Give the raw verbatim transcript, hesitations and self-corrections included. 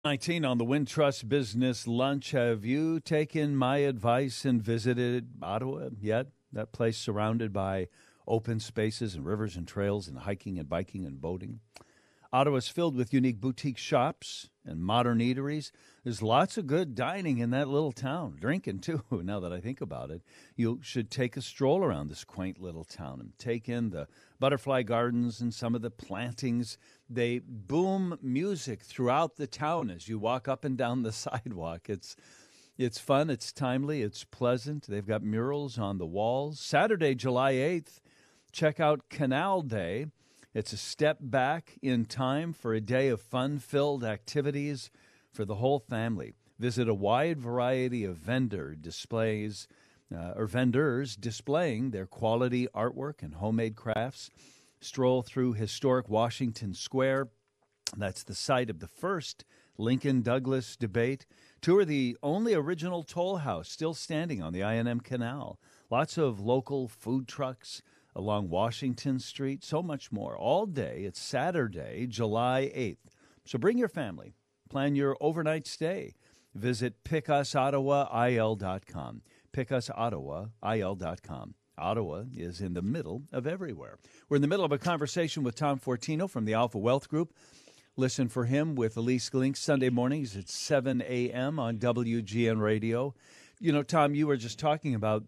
nineteen on the Wintrust Business Lunch. Have you taken my advice and visited Ottawa yet? That place surrounded by open spaces and rivers and trails and hiking and biking and boating. Ottawa's filled with unique boutique shops and modern eateries. There's lots of good dining in that little town. Drinking, too, now that I think about it. You should take a stroll around this quaint little town and take in the butterfly gardens and some of the plantings. They boom music throughout the town as you walk up and down the sidewalk. It's it's fun, it's timely, it's pleasant. They've got murals on the walls. Saturday, July eighth, check out Canal Day. It's a step back in time for a day of fun-filled activities for the whole family. Visit a wide variety of vendor displays uh, or vendors displaying their quality artwork and homemade crafts. Stroll through historic Washington Square. That's the site of the first Lincoln-Douglas debate. Tour the only original toll house still standing on the I N M Canal. Lots of local food trucks along Washington Street, so much more. All day. It's Saturday, July eighth. So bring your family. Plan your overnight stay. Visit pick us ottawa I L dot com. pick us ottawa I L dot com. Ottawa is in the middle of everywhere. We're in the middle of a conversation with Tom Fortino from the Alpha Wealth Group. Listen for him with Elise Glink Sunday mornings at seven a.m. on W G N Radio. You know, Tom, you were just talking about